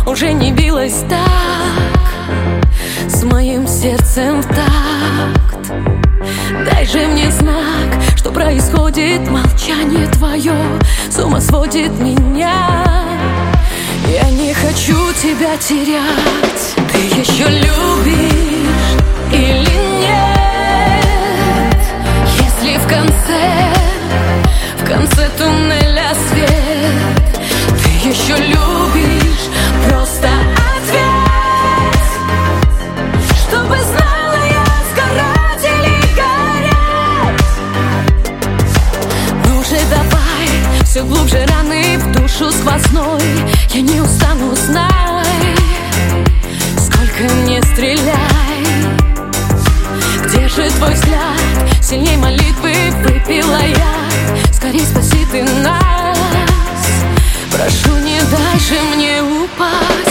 уже не билась так с моим сердцем в такт. Дай же мне знак, что происходит. Молчание твое с ума сводит меня. Я не хочу тебя терять. Ты еще любишь или нет? Если в конце туннеля свет, ты еще любишь, просто ответь, чтобы знала я, сгорать или гореть. Ну же давай, все глубже раны в душу сквозной. Я не устану, знай, сколько не стреляй. Где же твой взгляд? Сильней молитвы выпила я. Скорей спаси ты нас. Прошу, не дай же мне упасть.